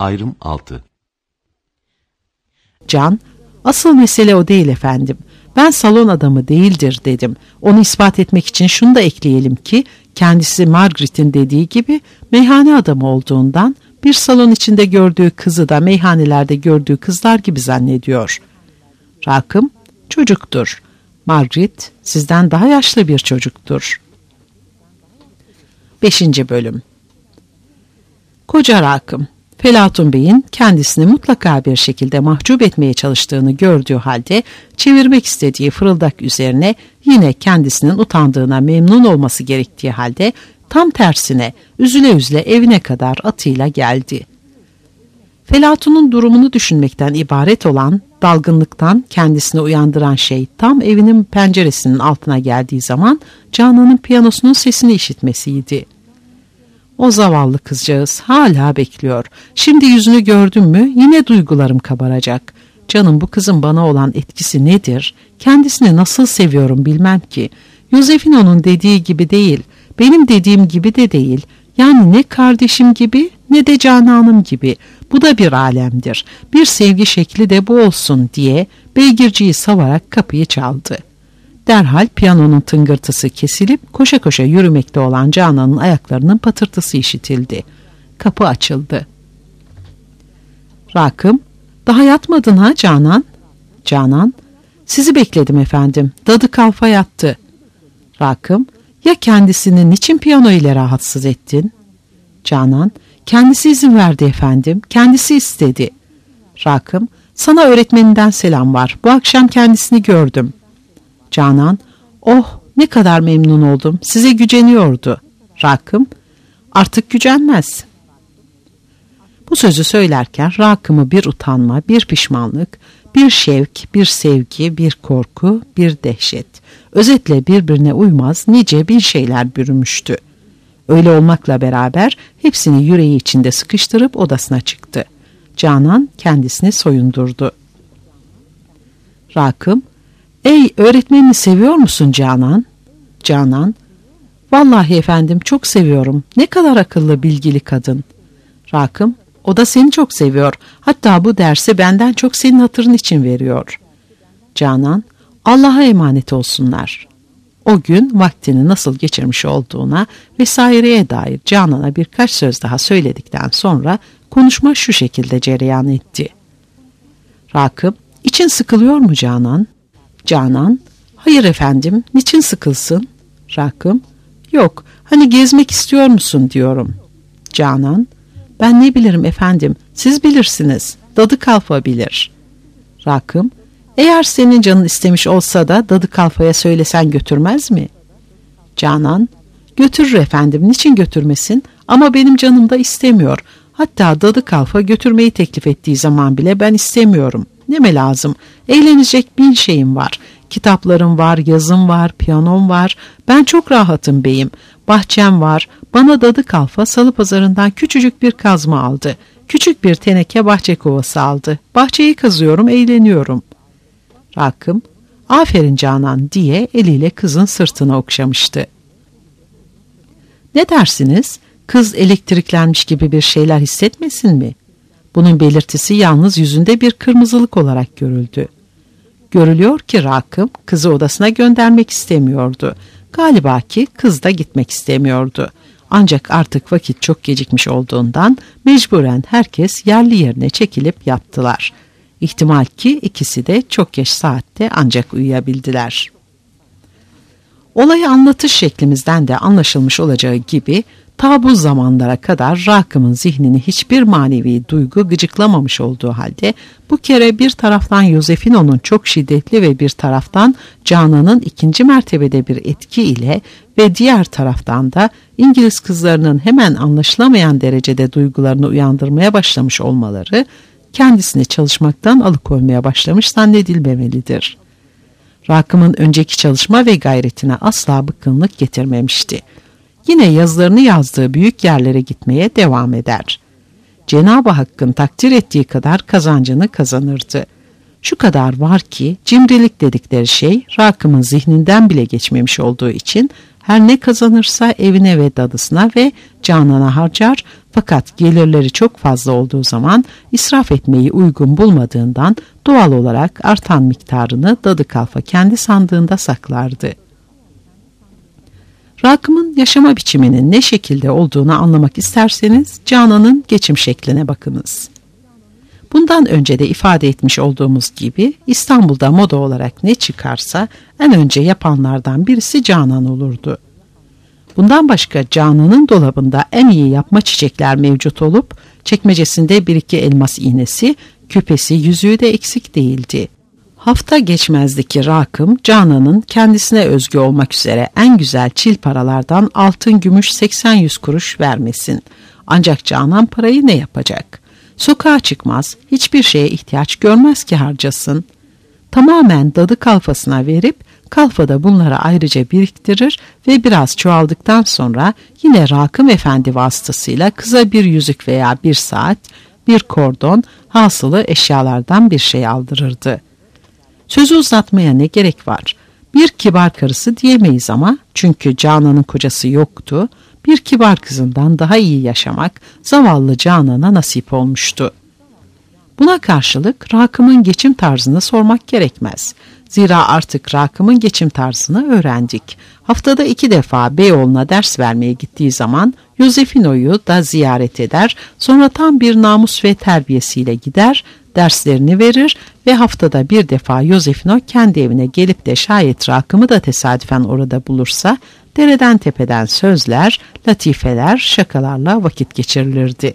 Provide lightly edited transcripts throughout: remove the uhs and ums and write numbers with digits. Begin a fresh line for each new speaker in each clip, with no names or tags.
Ayrım 6.
Can, asıl mesele o değil efendim. Ben salon adamı değildir dedim. Onu ispat etmek için şunu da ekleyelim ki kendisi Margaret'in dediği gibi meyhane adamı olduğundan bir salon içinde gördüğü kızı da meyhanelerde gördüğü kızlar gibi zannediyor. Rakım çocuktur. Margaret sizden daha yaşlı bir çocuktur. 5. Bölüm. Koca Rakım, Felatun Bey'in kendisini mutlaka bir şekilde mahcup etmeye çalıştığını gördüğü halde çevirmek istediği fırıldak üzerine yine kendisinin utandığına memnun olması gerektiği halde tam tersine üzüle üzüle evine kadar atıyla geldi. Felatun'un durumunu düşünmekten ibaret olan dalgınlıktan kendisini uyandıran şey tam evinin penceresinin altına geldiği zaman Canan'ın piyanosunun sesini işitmesiydi. O zavallı kızcağız hala bekliyor. Şimdi yüzünü gördüm mü yine duygularım kabaracak. Canım bu kızın bana olan etkisi nedir? Kendisini nasıl seviyorum bilmem ki. Josefino'nun dediği gibi değil, benim dediğim gibi de değil. Yani ne kardeşim gibi ne de Canan'ım gibi. Bu da bir alemdir. Bir sevgi şekli de bu olsun diye beygirciyi savarak kapıyı çaldı. Derhal piyanonun tıngırtısı kesilip koşa koşa yürümekte olan Canan'ın ayaklarının patırtısı işitildi. Kapı açıldı. Rakım, daha yatmadın ha Canan? Canan, sizi bekledim efendim. Dadı kalfa yattı. Rakım, ya kendisini niçin piyano ile rahatsız ettin? Canan, kendisi izin verdi efendim. Kendisi istedi. Rakım, sana öğretmeninden selam var. Bu akşam kendisini gördüm. Canan, oh ne kadar memnun oldum. Size güceniyordu. Rakım, artık gücenmez. Bu sözü söylerken Rakım'ı bir utanma, bir pişmanlık, bir şevk, bir sevgi, bir korku, bir dehşet. Özetle birbirine uymaz nice bir şeyler bürümüştü. Öyle olmakla beraber hepsini yüreği içinde sıkıştırıp odasına çıktı. Canan kendisini soyundurdu. Rakım, ey öğretmenini seviyor musun Canan? Canan, vallahi efendim çok seviyorum. Ne kadar akıllı bilgili kadın. Rakım, o da seni çok seviyor. Hatta bu dersi benden çok senin hatırın için veriyor. Canan, Allah'a emanet olsunlar. O gün vaktini nasıl geçirmiş olduğuna vesaireye dair Canan'a birkaç söz daha söyledikten sonra konuşma şu şekilde cereyan etti. Rakım, için sıkılıyor mu Canan? Canan, hayır efendim, niçin sıkılsın? Rakım, yok, hani gezmek istiyor musun diyorum. Canan, ben ne bilirim efendim, siz bilirsiniz, Dadı Kalfa bilir. Rakım, eğer senin canın istemiş olsa da Dadı Kalfa'ya söylesen götürmez mi? Canan, götürür efendim, niçin götürmesin, ama benim canım da istemiyor. Hatta Dadı Kalfa götürmeyi teklif ettiği zaman bile ben istemiyorum. Neme lazım, eğlenecek 1000 şeyim var. Kitaplarım var, yazım var, piyanom var. Ben çok rahatım beyim. Bahçem var. Bana Dadı Kalfa salı pazarından küçücük bir kazma aldı. Küçük bir teneke bahçe kovası aldı. Bahçeyi kazıyorum, eğleniyorum. Rakım, aferin Canan diye eliyle kızın sırtını okşamıştı. Ne dersiniz? Kız elektriklenmiş gibi bir şeyler hissetmesin mi? Bunun belirtisi yalnız yüzünde bir kırmızılık olarak görüldü. Görülüyor ki Rakım kızı odasına göndermek istemiyordu. Galiba ki kız da gitmek istemiyordu. Ancak artık vakit çok gecikmiş olduğundan mecburen herkes yerli yerine çekilip yattılar. İhtimal ki ikisi de çok geç saatte ancak uyuyabildiler. Olayı anlatış şeklimizden de anlaşılmış olacağı gibi ta bu zamanlara kadar Rakım'ın zihnini hiçbir manevi duygu gıcıklamamış olduğu halde bu kere bir taraftan Josefino'nun çok şiddetli ve bir taraftan Canan'ın ikinci mertebede bir etki ile ve diğer taraftan da İngiliz kızlarının hemen anlaşılamayan derecede duygularını uyandırmaya başlamış olmaları kendisini çalışmaktan alıkoymaya başlamış zannedilmemelidir. Rakım'ın önceki çalışma ve gayretine asla bıkkınlık getirmemişti. Yine yazılarını yazdığı büyük yerlere gitmeye devam eder. Cenab-ı Hakk'ın takdir ettiği kadar kazancını kazanırdı. Şu kadar var ki cimrilik dedikleri şey Rakım'ın zihninden bile geçmemiş olduğu için her ne kazanırsa evine ve dadısına ve Canan'a harcar, Fakat gelirleri çok fazla olduğu zaman israf etmeyi uygun bulmadığından doğal olarak artan miktarını Dadı Kalfa kendi sandığında saklardı. Rakım'ın yaşama biçiminin ne şekilde olduğunu anlamak isterseniz Canan'ın geçim şekline bakınız. Bundan önce de ifade etmiş olduğumuz gibi İstanbul'da moda olarak ne çıkarsa en önce yapanlardan birisi Canan olurdu. Bundan başka Canan'ın dolabında en iyi yapma çiçekler mevcut olup çekmecesinde bir iki elmas iğnesi, küpesi, yüzüğü de eksik değildi. Hafta geçmezdi ki Rakım Canan'ın kendisine özgü olmak üzere en güzel çil paralardan altın gümüş 80-100 kuruş vermesin. Ancak Canan parayı ne yapacak? Sokağa çıkmaz, hiçbir şeye ihtiyaç görmez ki harcasın. Tamamen Dadı Kalfasına verip kalfada bunları ayrıca biriktirir ve biraz çoğaldıktan sonra yine Rakım Efendi vasıtasıyla kıza bir yüzük veya bir saat, bir kordon, hasılı eşyalardan bir şey aldırırdı. Sözü uzatmaya ne gerek var? Bir kibar karısı diyemeyiz ama çünkü Canan'ın kocası yoktu, bir kibar kızından daha iyi yaşamak zavallı Canan'a nasip olmuştu. Buna karşılık Rakım'ın geçim tarzını sormak gerekmez. Zira artık Rakım'ın geçim tarzını öğrendik. Haftada 2 defa Beyoğlu'na ders vermeye gittiği zaman Yosefino'yu da ziyaret eder, sonra tam bir namus ve terbiyesiyle gider, derslerini verir ve haftada 1 defa Yosefino kendi evine gelip de şayet Rakım'ı da tesadüfen orada bulursa, dereden tepeden sözler, latifeler, şakalarla vakit geçirilirdi.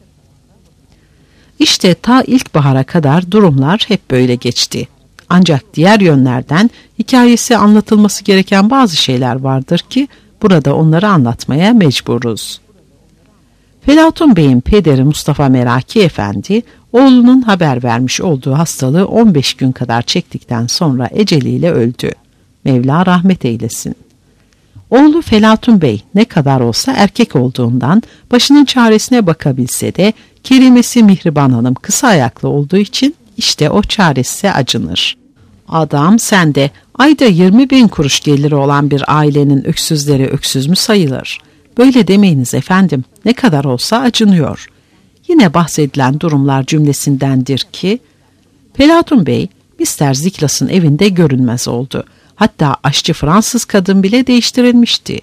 İşte ta ilkbahara kadar durumlar hep böyle geçti. Ancak diğer yönlerden hikayesi anlatılması gereken bazı şeyler vardır ki burada onları anlatmaya mecburuz. Felatun Bey'in pederi Mustafa Meraki Efendi, oğlunun haber vermiş olduğu hastalığı 15 gün kadar çektikten sonra eceliyle öldü. Mevla rahmet eylesin. Oğlu Felatun Bey ne kadar olsa erkek olduğundan başının çaresine bakabilse de kerimesi Mihriban Hanım kısa ayaklı olduğu için işte o çaresize acınır. Adam sende ayda 20.000 kuruş geliri olan bir ailenin öksüzleri öksüz mü sayılır? Böyle demeyiniz efendim, ne kadar olsa acınıyor. Yine bahsedilen durumlar cümlesindendir ki Felatun Bey Mr. Ziklas'ın evinde görünmez oldu. Hatta aşçı Fransız kadın bile değiştirilmişti.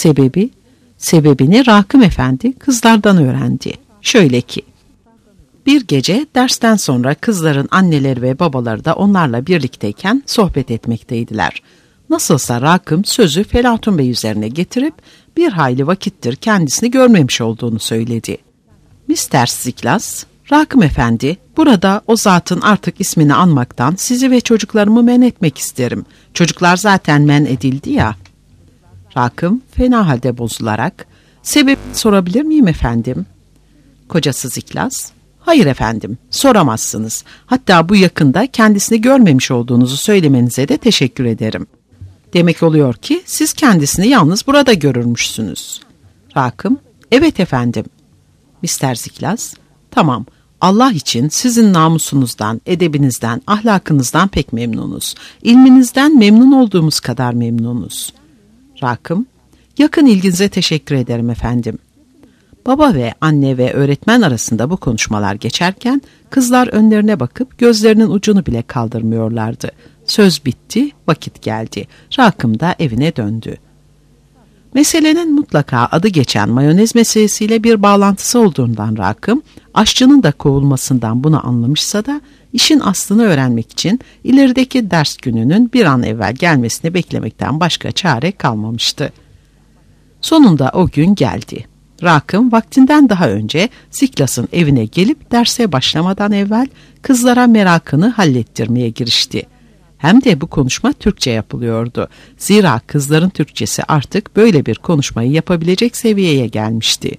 Sebebini Rakım Efendi kızlardan öğrendi. Şöyle ki, bir gece dersten sonra kızların anneleri ve babaları da onlarla birlikteyken sohbet etmekteydiler. Nasılsa Rakım sözü Felatun Bey üzerine getirip bir hayli vakittir kendisini görmemiş olduğunu söyledi. Mr. Ziklas, Rakım Efendi, burada o zatın artık ismini anmaktan sizi ve çocuklarımı men etmek isterim. Çocuklar zaten men edildi ya. Rakım fena halde bozularak, sebebini sorabilir miyim efendim? Kocası Ziklas, hayır efendim, soramazsınız. Hatta bu yakında kendisini görmemiş olduğunuzu söylemenize de teşekkür ederim. Demek oluyor ki siz kendisini yalnız burada görürmüşsünüz. Rakım, evet efendim. Mr. Ziklas, tamam, Allah için sizin namusunuzdan, edebinizden, ahlakınızdan pek memnunuz. İlminizden memnun olduğumuz kadar memnunuz. Rakım, yakın ilginize teşekkür ederim efendim. Baba ve anne ve öğretmen arasında bu konuşmalar geçerken kızlar önlerine bakıp gözlerinin ucunu bile kaldırmıyorlardı. Söz bitti, vakit geldi. Rakım da evine döndü. Meselenin mutlaka adı geçen mayonez meselesiyle bir bağlantısı olduğundan Rakım, aşçının da kovulmasından bunu anlamışsa da işin aslını öğrenmek için ilerideki ders gününün bir an evvel gelmesini beklemekten başka çare kalmamıştı. Sonunda o gün geldi. Rakım vaktinden daha önce Ziklas'ın evine gelip derse başlamadan evvel kızlara merakını hallettirmeye girişti. Hem de bu konuşma Türkçe yapılıyordu. Zira kızların Türkçesi artık böyle bir konuşmayı yapabilecek seviyeye gelmişti.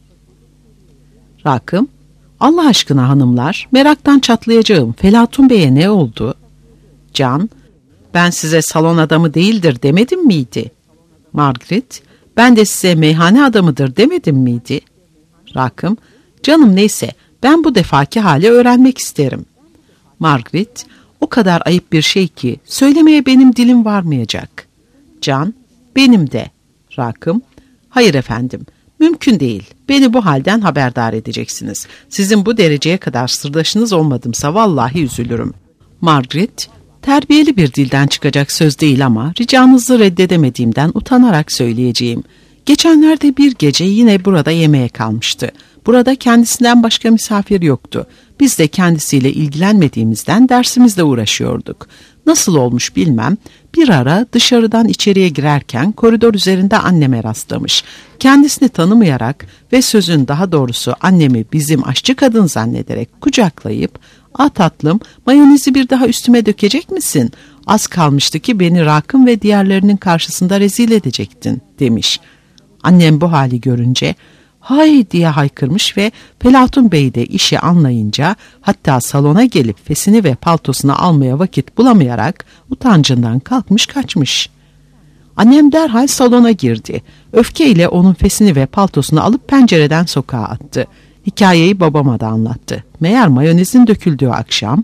Rakım, Allah aşkına hanımlar, meraktan çatlayacağım, Felatun Bey'e ne oldu? Can, ben size salon adamı değildir demedim miydi? Margaret, ben de size meyhane adamıdır demedim miydi? Rakım, canım neyse, ben bu defaki hali öğrenmek isterim. Margaret, o kadar ayıp bir şey ki söylemeye benim dilim varmayacak. Can, benim de. Rakım, hayır efendim, Mümkün değil. Beni bu halden haberdar edeceksiniz. Sizin bu dereceye kadar sırdaşınız olmadımsa vallahi üzülürüm. Margaret, terbiyeli bir dilden çıkacak söz değil ama ricanızı reddedemediğimden utanarak söyleyeceğim. Geçenlerde bir gece yine burada yemeğe kalmıştı. Burada kendisinden başka misafir yoktu. Biz de kendisiyle ilgilenmediğimizden dersimizle uğraşıyorduk. Nasıl olmuş bilmem, bir ara dışarıdan içeriye girerken koridor üzerinde anneme rastlamış. Kendisini tanımayarak ve sözün daha doğrusu annemi bizim aşçı kadın zannederek kucaklayıp, "Ah tatlım, mayonezi bir daha üstüme dökecek misin? Az kalmıştı ki beni Rakım ve diğerlerinin karşısında rezil edecektin," demiş. Annem bu hali görünce "Hay!" diye haykırmış ve Pelatun Bey de işi anlayınca, hatta salona gelip fesini ve paltosunu almaya vakit bulamayarak utancından kalkmış kaçmış. Annem derhal salona girdi. Öfkeyle onun fesini ve paltosunu alıp pencereden sokağa attı. Hikayeyi babama da anlattı. Meğer mayonezin döküldüğü akşam.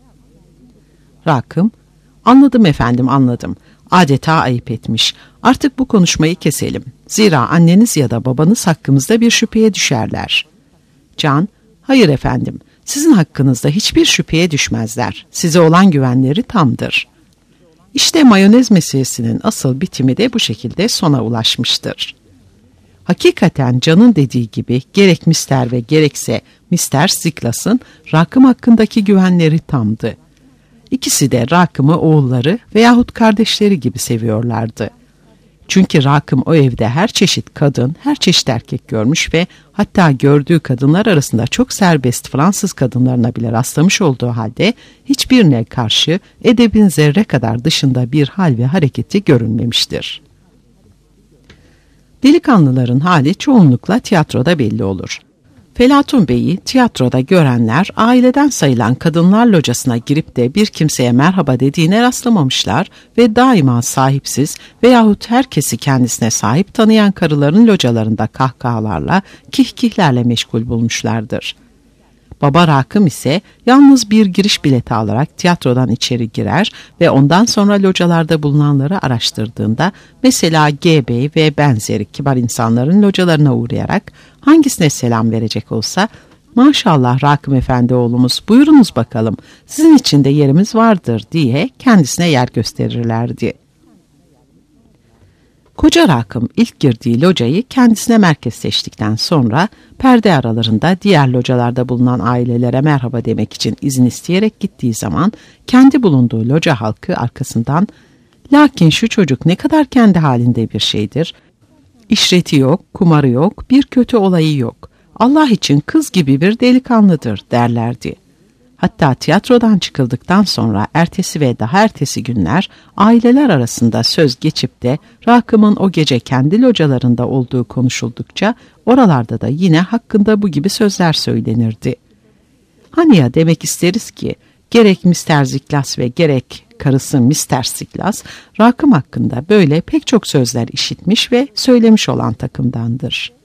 Rakım, "Anladım efendim, anladım. Adeta ayıp etmiş. Artık bu konuşmayı keselim. Zira anneniz ya da babanız hakkımızda bir şüpheye düşerler." Can, "Hayır efendim. Sizin hakkınızda hiçbir şüpheye düşmezler. Size olan güvenleri tamdır." İşte mayonez meselesinin asıl bitimi de bu şekilde sona ulaşmıştır. Hakikaten Can'ın dediği gibi gerek Mr. ve gerekse Mr. Ziklas'ın Rakım hakkındaki güvenleri tamdı. İkisi de Rakım'ı oğulları veyahut kardeşleri gibi seviyorlardı. Çünkü Rakım o evde her çeşit kadın, her çeşit erkek görmüş ve hatta gördüğü kadınlar arasında çok serbest Fransız kadınlarına bile rastlamış olduğu halde hiçbirine karşı edebin zerre kadar dışında bir hal ve hareketi görünmemiştir. Delikanlıların hali çoğunlukla tiyatroda belli olur. Pelatun Bey'i tiyatroda görenler aileden sayılan kadınlar locasına girip de bir kimseye merhaba dediğine rastlamamışlar ve daima sahipsiz veyahut herkesi kendisine sahip tanıyan karıların localarında kahkahalarla, kihkihlerle meşgul bulmuşlardır. Baba Rakım ise yalnız bir giriş bileti alarak tiyatrodan içeri girer ve ondan sonra localarda bulunanları araştırdığında mesela G Bey ve benzeri kibar insanların localarına uğrayarak hangisine selam verecek olsa "Maşallah Rakım Efendi oğlumuz, buyurunuz bakalım, sizin için de yerimiz vardır," diye kendisine yer gösterirlerdi. Koca Rakım ilk girdiği locayı kendisine merkez seçtikten sonra perde aralarında diğer localarda bulunan ailelere merhaba demek için izin isteyerek gittiği zaman kendi bulunduğu loca halkı arkasından "Lakin şu çocuk ne kadar kendi halinde bir şeydir. İşreti yok, kumarı yok, bir kötü olayı yok. Allah için kız gibi bir delikanlıdır," derlerdi. Hatta tiyatrodan çıkıldıktan sonra ertesi ve daha ertesi günler aileler arasında söz geçip de Rakım'ın o gece kendi localarında olduğu konuşuldukça oralarda da yine hakkında bu gibi sözler söylenirdi. Hani ya demek isteriz ki gerek Mr. Ziklas ve gerek karısı Mr. Ziklas Rakım hakkında böyle pek çok sözler işitmiş ve söylemiş olan takımdandır.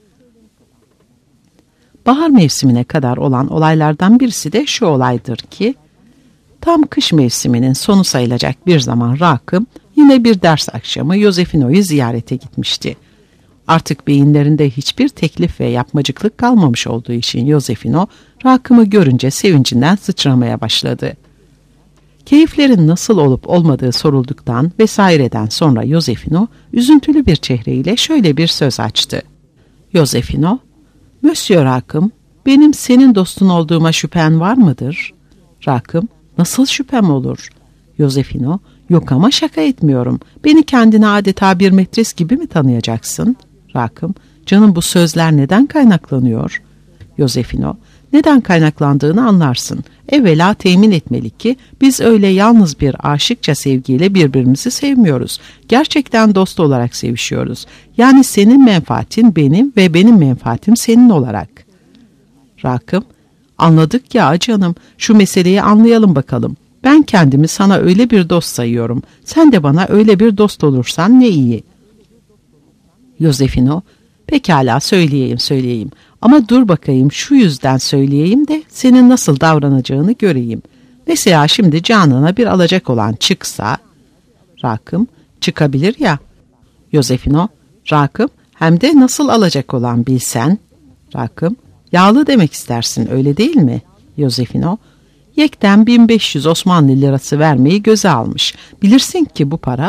Bahar mevsimine kadar olan olaylardan birisi de şu olaydır ki, tam kış mevsiminin sonu sayılacak bir zaman Rakım yine bir ders akşamı Yosefino'yu ziyarete gitmişti. Artık beyinlerinde hiçbir teklif ve yapmacıklık kalmamış olduğu için Yosefino, Rakım'ı görünce sevincinden sıçramaya başladı. Keyiflerin nasıl olup olmadığı sorulduktan vesaireden sonra Yosefino, üzüntülü bir çehreyle şöyle bir söz açtı. Yosefino, "Monsieur Rakım, benim senin dostun olduğuma şüphen var mıdır?" Rakım, "Nasıl şüphem olur?" Yosefino, "Yok ama şaka etmiyorum. Beni kendine adeta bir metres gibi mi tanıyacaksın?" Rakım, "Canım bu sözler neden kaynaklanıyor?" Yosefino, "Neden kaynaklandığını anlarsın. Evvela temin etmeli ki biz öyle yalnız bir aşıkça sevgiyle birbirimizi sevmiyoruz. Gerçekten dost olarak sevişiyoruz. Yani senin menfaatin benim ve benim menfaatim senin olarak." Rakım, "Anladık ya canım, şu meseleyi anlayalım bakalım. Ben kendimi sana öyle bir dost sayıyorum. Sen de bana öyle bir dost olursan ne iyi." Yosefino, "Pekala söyleyeyim. Ama dur bakayım şu yüzden söyleyeyim de senin nasıl davranacağını göreyim. Mesela şimdi Canan'a bir alacak olan çıksa..." Rakım, "Çıkabilir ya." Yosefino, "Rakım, Hem de nasıl alacak olan bilsen. Rakım, yağlı demek istersin öyle değil mi? Josefino, yekten 1500 Osmanlı lirası vermeyi göze almış. Bilirsin ki bu para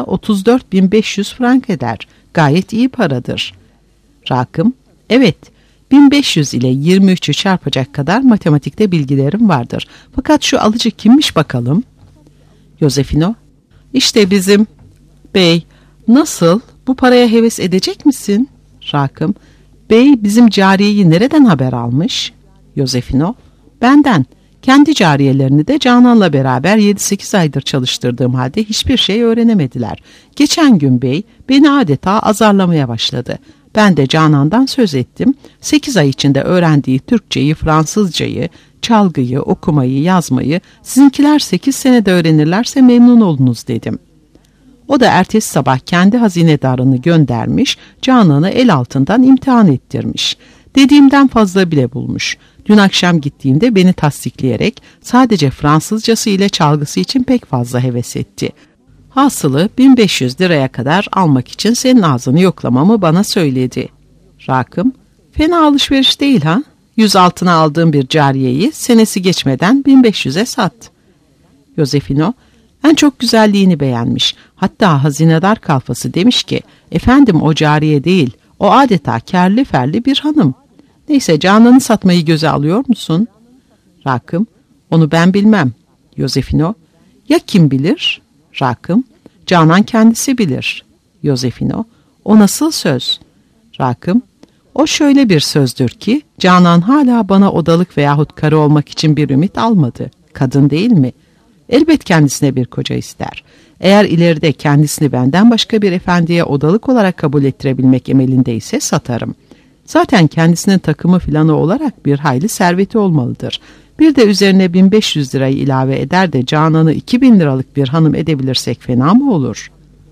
34.500 frank eder. Gayet iyi paradır. Rakım, evet, 1500 ile 23'ü çarpacak kadar matematikte bilgilerim vardır. Fakat şu alıcı kimmiş bakalım? Josefino, işte bizim bey. Nasıl? Bu paraya heves edecek misin? Rakım, bey bizim cariyeyi nereden haber almış? Josefino, benden. Kendi cariyelerini de Canan'la beraber 7-8 aydır çalıştırdığım halde hiçbir şey öğrenemediler. Geçen gün bey beni adeta azarlamaya başladı. Ben de Canan'dan söz ettim. 8 ay içinde öğrendiği Türkçeyi, Fransızcayı, çalgıyı, okumayı, yazmayı sizinkiler 8 senede öğrenirlerse memnun olunuz dedim. O da ertesi sabah kendi hazinedarını göndermiş, Canan'ı el altından imtihan ettirmiş. Dediğimden fazla bile bulmuş. Dün akşam gittiğimde beni tasdikleyerek sadece Fransızcası ile çalgısı için pek fazla heves etti. Hasılı 1500 liraya kadar almak için senin ağzını yoklamamı bana söyledi. Rakım, fena alışveriş değil ha? 100 altına aldığım bir cariyeyi senesi geçmeden 1500'e sat. Josefino, en çok güzelliğini beğenmiş. Hatta hazinedar kalfası demiş ki, efendim o cariye değil, o adeta kerli ferli bir hanım. Neyse, Canan'ı satmayı göze alıyor musun? Rakım, onu ben bilmem. Josefino, ya kim bilir? Rakım, Canan kendisi bilir. Josefino, o nasıl söz? Rakım, o şöyle bir sözdür ki, Canan hala bana odalık veyahut karı olmak için bir ümit almadı. Kadın değil mi? Elbet kendisine bir koca ister. Eğer ileride kendisini benden başka bir efendiye odalık olarak kabul ettirebilmek emelindeyse satarım. Zaten kendisinin takımı filanı olarak bir hayli serveti olmalıdır. Bir de üzerine 1500 lirayı ilave eder de Canan'ı 2000 liralık bir hanım edebilirsek fena mı olur?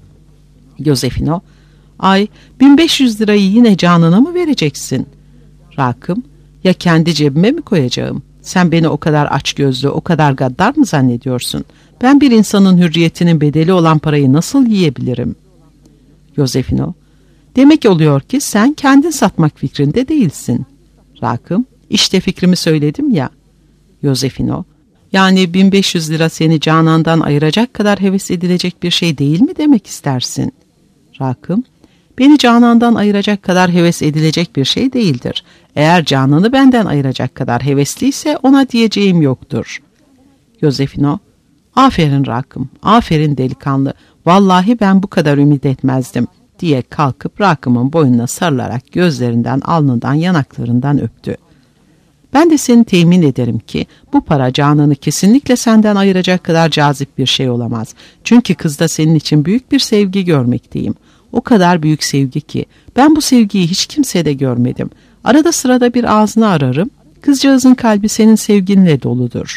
Josefino, ay 1500 lirayı yine Canan'a mı vereceksin? Rakım, ya kendi cebime mi koyacağım? Sen beni o kadar açgözlü, o kadar gaddar mı zannediyorsun? Ben bir insanın hürriyetinin bedeli olan parayı nasıl yiyebilirim? Josefino, demek oluyor ki sen kendin satmak fikrinde değilsin. Rakım, işte fikrimi söyledim ya. Josefino, yani 1500 lira seni Canan'dan ayıracak kadar heves edilecek bir şey değil mi demek istersin? Rakım, beni Canan'dan ayıracak kadar heves edilecek bir şey değildir. Eğer Canan'ı benden ayıracak kadar hevesliyse ona diyeceğim yoktur. Josefino, aferin Rakım, aferin delikanlı, vallahi ben bu kadar ümit etmezdim diye kalkıp Rakım'ın boynuna sarılarak gözlerinden, alnından, yanaklarından öptü. Ben de seni temin ederim ki bu para Canan'ı kesinlikle senden ayıracak kadar cazip bir şey olamaz. Çünkü kızda senin için büyük bir sevgi görmekteyim. O kadar büyük sevgi ki ben bu sevgiyi hiç kimsede görmedim. Arada sırada bir ağzını ararım. Kızcağızın kalbi senin sevginle doludur.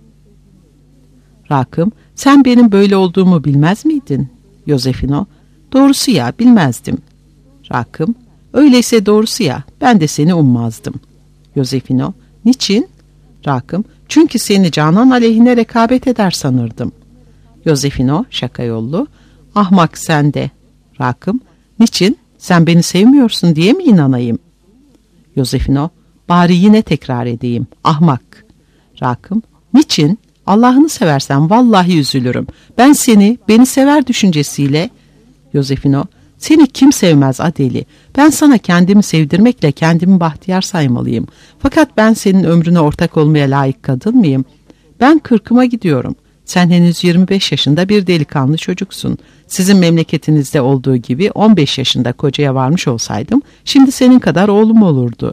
Rakım, sen benim böyle olduğumu bilmez miydin? Josefino, doğrusu ya bilmezdim. Rakım, öyleyse doğrusu ya ben de seni ummazdım. Josefino, niçin? Rakım, çünkü seni Canan aleyhine rekabet eder sanırdım. Josefino, şaka yollu, ahmak sen de. Rakım, niçin? Sen beni sevmiyorsun diye mi inanayım? Josefino, bari yine tekrar edeyim, ahmak. Rakım, niçin? Allah'ını seversen vallahi üzülürüm. Ben seni, beni sever düşüncesiyle... Josefino, seni kim sevmez Adeli? Ben sana kendimi sevdirmekle kendimi bahtiyar saymalıyım. Fakat ben senin ömrüne ortak olmaya layık kadın mıyım? Ben 40'ıma gidiyorum. Sen henüz 25 yaşında bir delikanlı çocuksun. Sizin memleketinizde olduğu gibi 15 yaşında kocaya varmış olsaydım, şimdi senin kadar oğlum olurdu.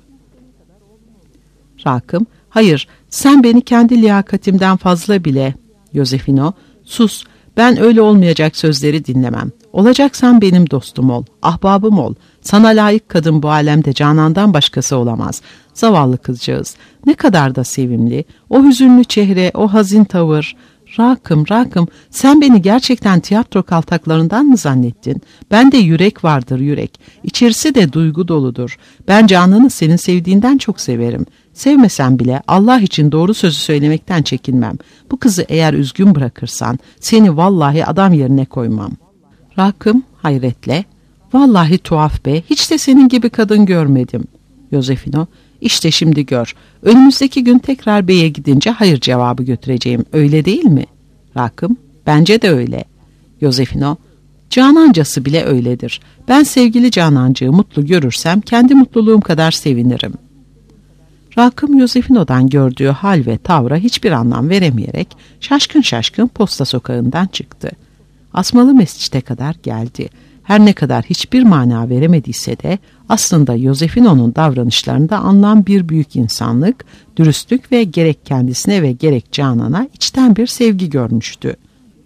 Rakım, hayır, sen beni kendi liyakatimden fazla bile. Josefino, sus, ben öyle olmayacak sözleri dinlemem. Olacaksan benim dostum ol, ahbabım ol. Sana layık kadın bu alemde Canan'dan başkası olamaz. Zavallı kızcağız, ne kadar da sevimli. O hüzünlü çehre, o hazin tavır. Rakım, Rakım, sen beni gerçekten tiyatro kaltaklarından mı zannettin? Bende yürek vardır, yürek. İçerisi de duygu doludur. Ben Canan'ı senin sevdiğinden çok severim. Sevmesem bile Allah için doğru sözü söylemekten çekinmem. Bu kızı eğer üzgün bırakırsan seni vallahi adam yerine koymam. Rakım hayretle, Vallahi tuhaf be, hiç de senin gibi kadın görmedim. Josefino, işte şimdi gör. Önümüzdeki gün tekrar beye gidince hayır cevabı götüreceğim, öyle değil mi? Rakım, bence de öyle. Josefino, Canancası bile öyledir. Ben sevgili Canancığı mutlu görürsem kendi mutluluğum kadar sevinirim. Rakım Josefino'dan gördüğü hal ve tavra hiçbir anlam veremeyerek şaşkın şaşkın posta sokağından çıktı. Asmalı Mescid'e kadar geldi. Her ne kadar hiçbir mana veremediyse de aslında Josefino'nun davranışlarında anlam bir büyük insanlık, dürüstlük ve gerek kendisine ve gerek Canan'a içten bir sevgi görmüştü.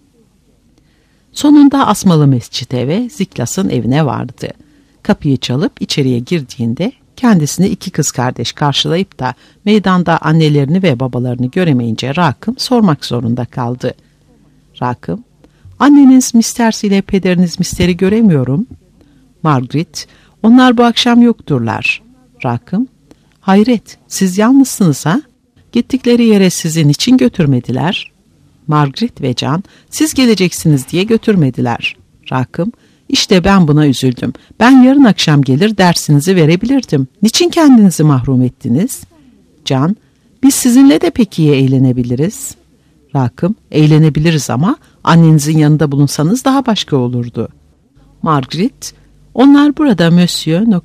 Sonunda Asmalı Mescid'e ve Ziklas'ın evine vardı. Kapıyı çalıp içeriye girdiğinde kendisini iki kız kardeş karşılayıp da meydanda annelerini ve babalarını göremeyince Rakım sormak zorunda kaldı. Rakım, anneniz Misters ile pederiniz Mister'i göremiyorum. Margaret, onlar bu akşam yokturlar. Rakım, hayret, siz yalnızsınız ha? Gittikleri yere sizin için götürmediler. Margaret ve Can, siz geleceksiniz diye götürmediler. Rakım, işte ben buna üzüldüm. Ben yarın akşam gelir dersinizi verebilirdim. Niçin kendinizi mahrum ettiniz? Can, biz sizinle de pek iyi eğlenebiliriz. Rakım, eğlenebiliriz ama annenizin yanında bulunsanız daha başka olurdu. Margaret, onlar burada Monsieur ...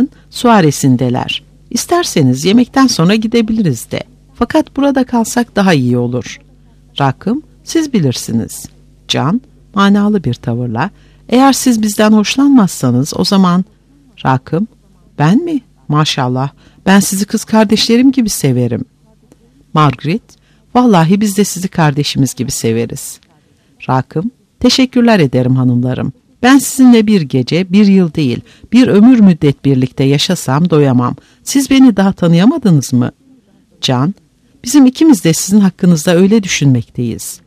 suaresindeler. İsterseniz yemekten sonra gidebiliriz de. Fakat burada kalsak daha iyi olur. Rakım, siz bilirsiniz. Can, manalı bir tavırla, eğer siz bizden hoşlanmazsanız o zaman... Rakım, ben mi? Maşallah, ben sizi kız kardeşlerim gibi severim. Margaret, vallahi biz de sizi kardeşimiz gibi severiz. Rakım, teşekkürler ederim hanımlarım. Ben sizinle bir gece, bir yıl değil, bir ömür müddet birlikte yaşasam doyamam. Siz beni daha tanıyamadınız mı? Can, bizim ikimiz de sizin hakkınızda öyle düşünmekteyiz.